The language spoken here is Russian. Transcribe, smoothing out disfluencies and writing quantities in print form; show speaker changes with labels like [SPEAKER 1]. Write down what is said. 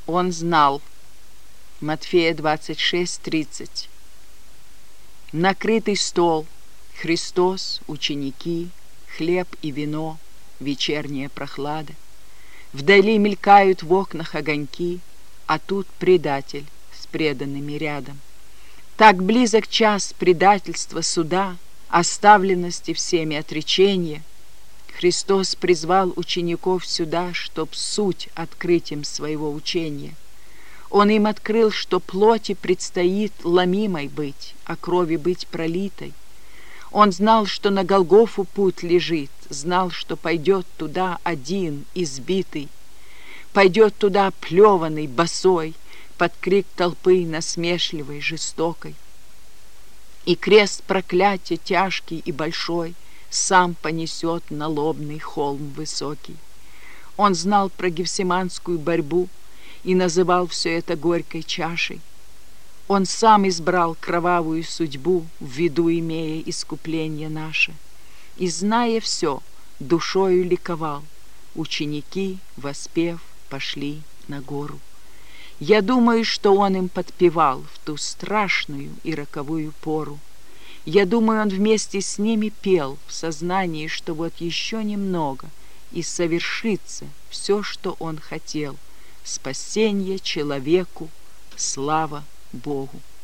[SPEAKER 1] Он знал. Матфея 26:30. Накрытый стол, Христос, ученики, хлеб и вино, вечерняя прохлада. Вдали мелькают в окнах огоньки, а тут предатель с преданными рядом. Так близок час предательства суда, оставленности всеми отречения. Христос призвал учеников сюда, чтоб суть открыть им своего учения. Он им открыл, что плоти предстоит ломимой быть, а крови быть пролитой. Он знал, что на Голгофу путь лежит, знал, что пойдет туда один, избитый, пойдет туда плеванный, босой, под крик толпы насмешливой, жестокой. И крест проклятия тяжкий и большой сам понесет на лобный холм высокий. Он знал про гефсиманскую борьбу и называл все это горькой чашей. Он сам избрал кровавую судьбу, в виду имея искупление наше. И, зная все, душою ликовал. Ученики, воспев, пошли на гору. Я думаю, что он им подпевал в ту страшную и роковую пору. Я думаю, он вместе с ними пел в сознании, что вот еще немного, и совершится все, что он хотел. Спасение человеку, слава Богу.